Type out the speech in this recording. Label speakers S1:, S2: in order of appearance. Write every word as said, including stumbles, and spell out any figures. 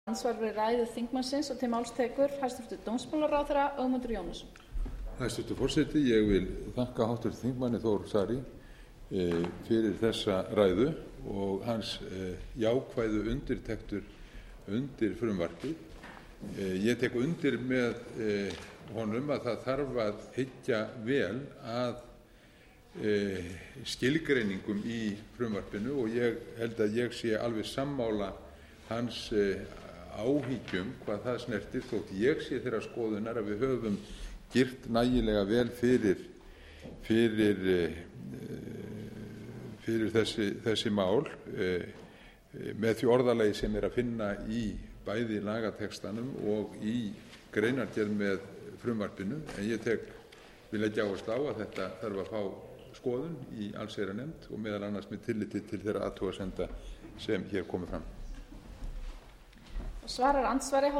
S1: Ansvar við ræðu þingmannsins og til máls tekur hæstvirtur dómsmálaráðherra Ögmundur Jónasson.
S2: Hæstvirtur forseti, ég vil þakka háttvirtum þingmanni Þór Saari e, fyrir þessa ræðu og hans e, jákvæðu undirtektur undir frumvarpið. E, ég tek undir með e, honum að það þarf að hyggja vel að e, skilgreiningum í frumvarpinu og ég held að ég sé alveg sammála hans e, áhyggjum hvað það snertir, þótt ég sé þeirra skoðunar að við höfum girt nægilega vel fyrir fyrir fyrir þessi, þessi mál með því orðalagi sem er að finna í bæði lagatextanum og í greinargerð með frumvarpinu, en ég tek vil leggja áherslu á að þetta þarf að fá skoðun í allsherjarnefnd og meðal annars með tilliti til þeirra athugasemda sem hér komu fram.
S1: Svarar andsvari